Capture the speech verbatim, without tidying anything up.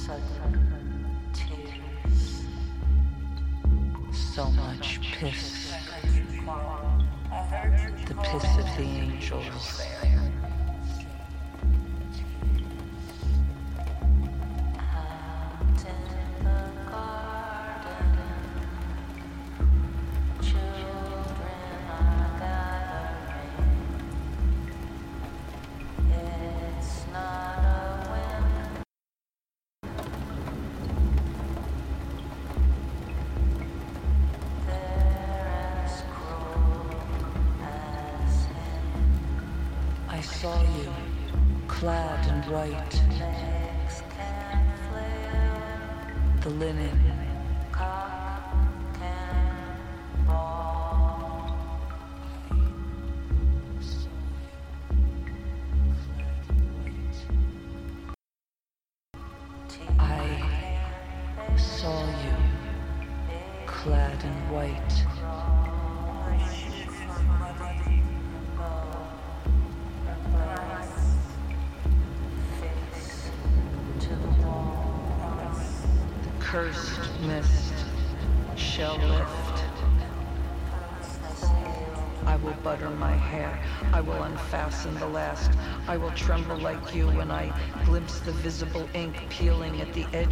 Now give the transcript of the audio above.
sudden tears, so much piss, the piss of the angels. I saw you, clad in white, the linen, I saw you, clad in white. Cursed mist shall lift. I will butter my hair. I will unfasten the last. I will tremble like you when I glimpse the visible ink peeling at the edge